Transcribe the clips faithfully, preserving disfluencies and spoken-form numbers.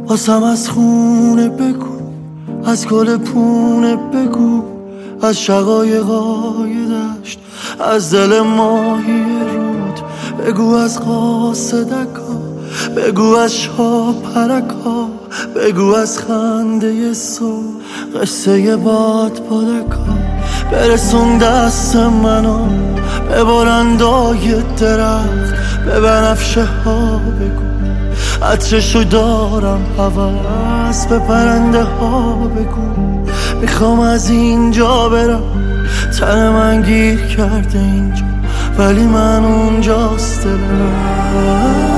واسم از خونه بگو، از گل پونه بگو، از شقایقای دشت، از دل ماهی رود بگو، از قاصدکا بگو، از شاپرکا بگو، از خنده صبح قصه باد پادکا. برسون دست منو به بلندای درخت، به بنفشه ها بگو، عطرشو دارم هوس، به پرنده ها بگو، میخوام از اینجا برم، تن من گیر کرده اینجا ولی من اونجاست دلم.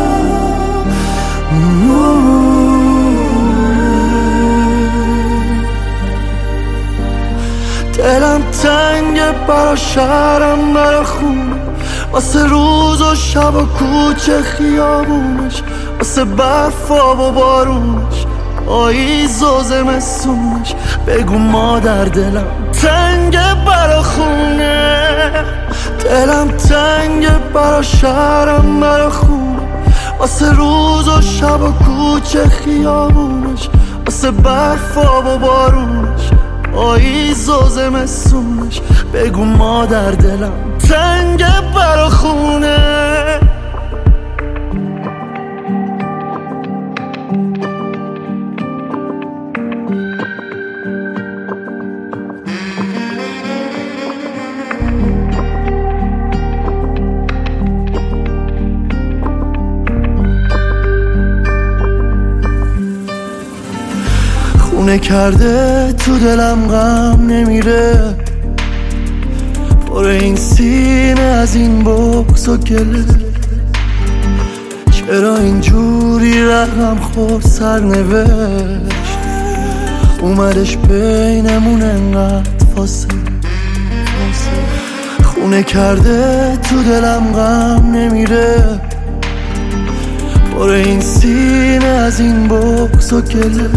دلم تنگه برا شهرم، برا خونه، واسه روز و شب و کوچه خیابونش، واسه برفا و بارونش، پاییز و زمستونش. بگو مادر دلم تنگه برا خونه، دلم تنگه برا شهرم، برا خونه، واسه روز و شب و کوچه خیابونش، واسه برفا و بارونش، پاییز و زمستونش. بگو مادر دلم تنگه برا خونه. خونه کرده تو دلم غم نمیره، پر این سینه از این بغض و گله. چرا اینجوری رقم خور سرنوشت، اومدش بینمون انقدر فاصله. خونه کرده تو دلم غم نمیره، پر این سینه از این بغض و گله.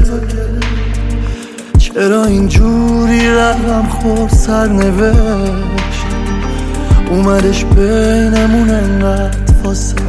چرا اینجوری رقم خور سرنوشت، اومدش بینمون انقدر فاصله.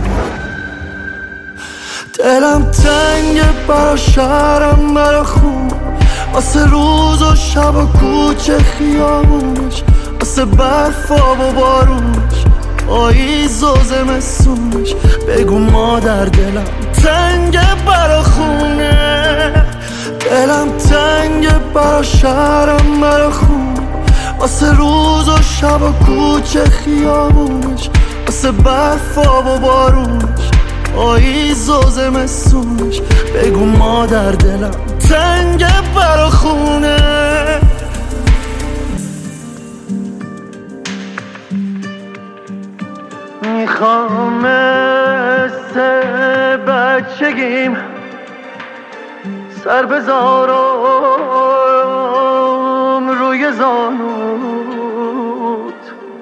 دلم تنگه برا شهرم، برا خونه، واسه روز و شب و کوچه خیابونش، واسه برفا و بارونش، پاییز و زمستونش. بگو مادر دلم تنگه برا خونه، دلم تنگه برا شهرم، برا خونه، واسه روز و شب و کوچه خیابونش، واسه برفا و بارونش، پاییز و زمستونش. بگو مادر دلم تنگه برا خونه. میخوام مثل بچگیم سر بذارم روی زانوت،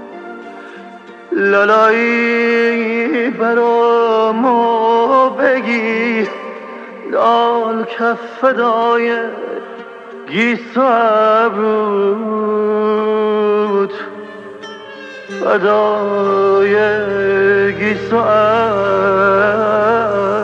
لالایی برامو بگی، لال کف فدای گیسو ابروت، فدای گیسو ابروت.